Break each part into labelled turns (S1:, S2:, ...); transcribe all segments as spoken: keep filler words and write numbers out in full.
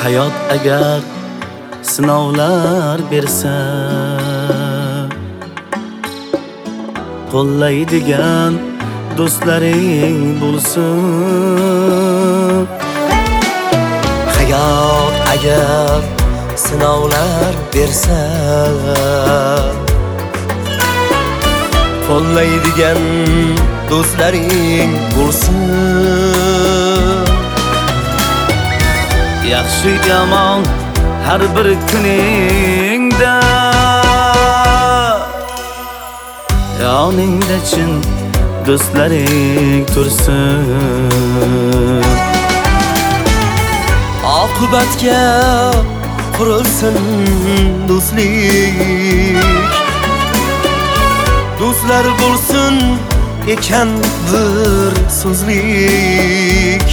S1: Hayot agar sinovlar bersa, qo'llaydigan do'stlaring bo'lsin.
S2: Hayot agar sinovlar bersa, qo'llaydigan do'stlaring bo'lsin.
S1: Yaxshi yomon har bir kuningda yoningda chin do'stlaring tursin.
S2: Oqibatga qurilsin do'stlik, do'stlar bo'lsin ekan bir so'zlik.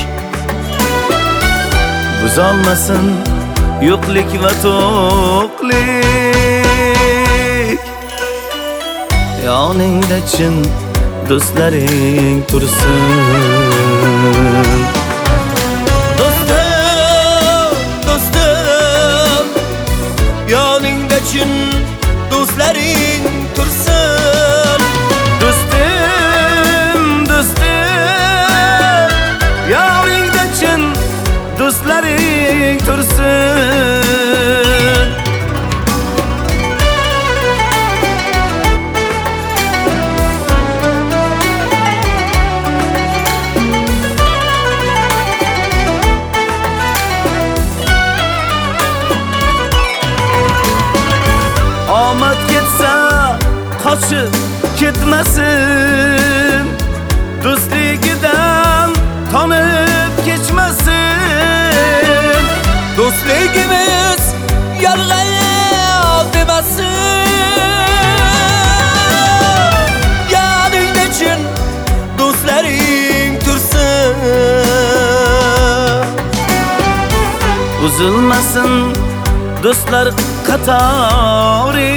S1: Buzolmasin yo'qlik va to'qlik, yoningda chin do'stlaring tursin.
S2: Do'stim, do'stim, yoningda chin do'stlaring tursin.
S1: Do'stim, do'stim, yoningda chin do'stlaring tursin. Omad ketsa qochib ketmasin, do'stligidan tonib kechmasin.
S2: Do'stligimiz yolg'on demasin. Yoningda chin do'stlaring tursin.
S1: Uzilmasin do'stlar qatori,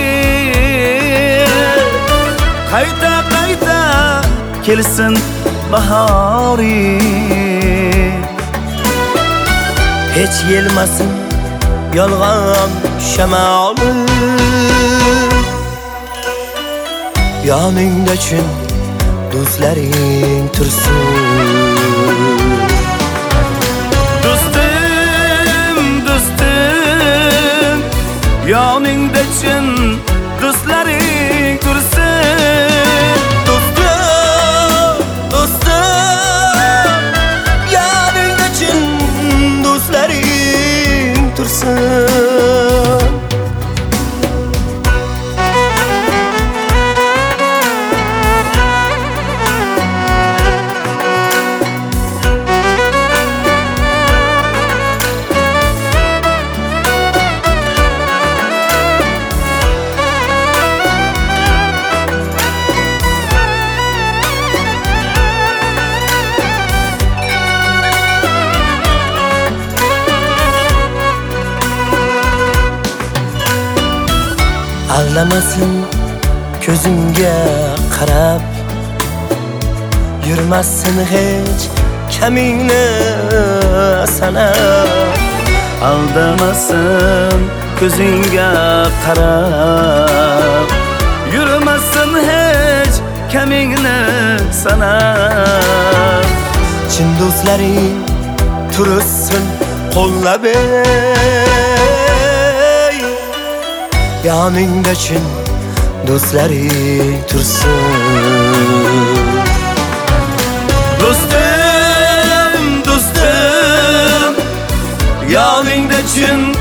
S1: qayta qayta kelsin bahori.
S2: Hech yelmasin yolg'on shamoli, yoningda chin do'stlaring tursin.
S1: Do'stim, do'stim, yoningda chin do'stlaring tursin.
S2: Do'stim, do'stim, yoningda chin do'stlaring tursin. Aldamasin ko'zingga qarab, yurmasin hech kamingni sanab.
S1: Aldamasin ko'zingga qarab, yurmasin hech kamingni sanab.
S2: Chin do'stlaring tursin qo'llab, yoningda chin do'stlaring tursin.
S1: Do'stim, do'stim, yoningda chin